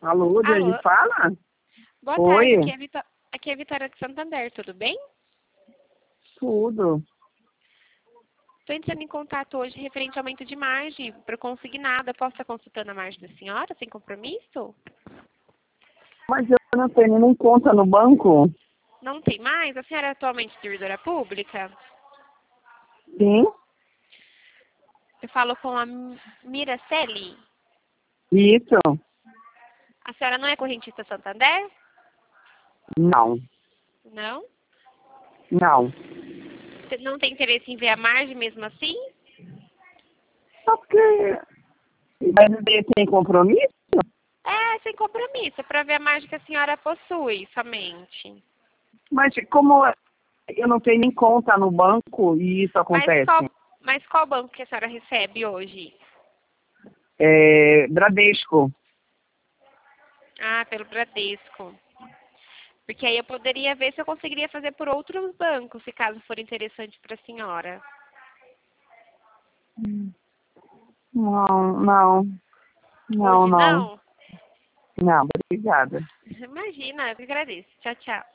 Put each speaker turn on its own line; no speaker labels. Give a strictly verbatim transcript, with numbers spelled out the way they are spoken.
Alô, de
Alô?
onde fala?
Boa
Oi.
tarde, aqui é, a Vitó- aqui é a Vitória de Santander, tudo bem?
Tudo.
Estou entrando em contato hoje referente ao aumento de margem para o consignado. Posso estar consultando a margem da senhora, sem compromisso?
Mas eu não tenho nem conta no banco.
Não tem mais? A senhora é atualmente servidora pública?
Sim.
Eu falo com a Mi- Miraceli.
Isso.
A senhora não é correntista Santander?
Não.
Não?
Não.
Você não tem interesse em ver a margem mesmo assim?
Só porque... Mas ele tem compromisso?
É, sem compromisso, para ver a margem que a senhora possui somente.
Mas como eu não tenho nem conta no banco e isso
Mas
acontece?
qual, mas qual banco que a senhora recebe hoje?
É, Bradesco.
Ah, pelo Bradesco. Porque aí eu poderia ver se eu conseguiria fazer por outros bancos, se caso for interessante para a senhora.
Não, não. Não,
Hoje
não.
não?
Não, obrigada.
Imagina, eu que agradeço. Tchau, tchau.